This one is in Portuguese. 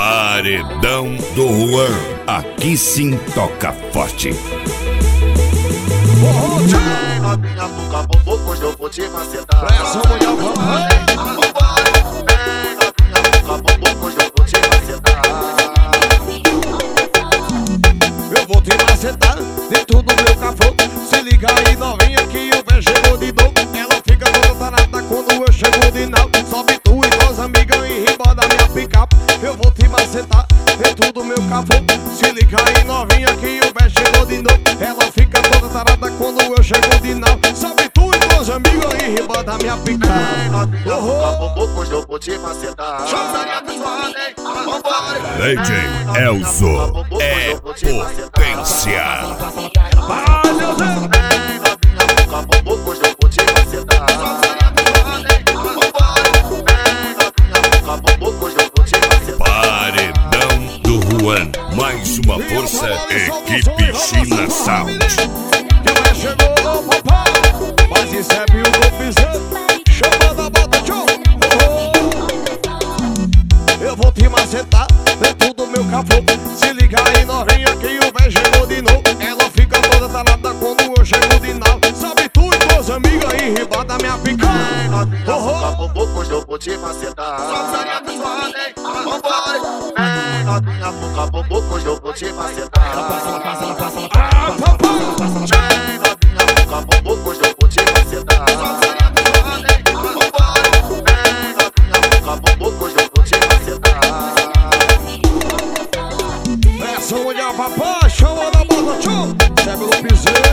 Paredão do Juan, aqui sim toca forte. Vem novinha pro caboclo, pois eu vou te macetar. Pressa, mulher, vai. Vem novinha pro caboclo, pois eu vou te macetar. Eu vou te macetar dentro do meu café. Se liga aí, novinha, que o pé chegou de novo. Ela fica toda tarada quando eu chego de novo. Sobe tu e tuas amigas em riba da minha picape. Eu vou te macetar dentro do meu café. Se liga aí, novinha, que o pé chegou de novo. Ela fica toda tarada quando eu chego de novo. Sobe tu e tuas amigas em riba da minha picape. Vem novinha pro caboclo, pois eu vou te macetar. Chosaria dos manes, vambora. DJ Elzo é potência. Vai, meu Deus. Vem novinha pro caboclo, pois eu vou te macetar. Vem novinha pro caboclo, pois eu vou te macetar. Paredão do Juan, mais uma força, equipe China Sound. Que vai chegou, papai. Mas recebe o golpezinho. Chamando a bota, tchau. Eu vou te macetar dentro do meu capô. Se liga aí, novinha, que o véi chegou de novo. Ela fica toda talada quando eu chego de novo. Sabe tu e tuas amigas em riba da minha pica. Vem novinha pro caboclo, pois eu vou te macetar. Vem novinha pro caboclo, pois eu vou te macetar. Ah, papai. Vem novinha pro caboclo, pois eu vou te macetar. Vem novinha pro caboclo, pois eu vou te macetar. Essa mulher, papai, chama da bota, tchau. Segue o piseiro.